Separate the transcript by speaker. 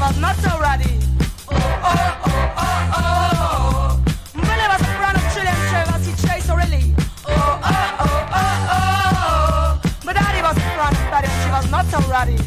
Speaker 1: was not so ready. Oh, oh, oh, oh, oh. Billy was a friend of children, she was he chased so really. Oh, oh, oh, oh, oh. But Daddy was a friend of Daddy, and she was not so ready.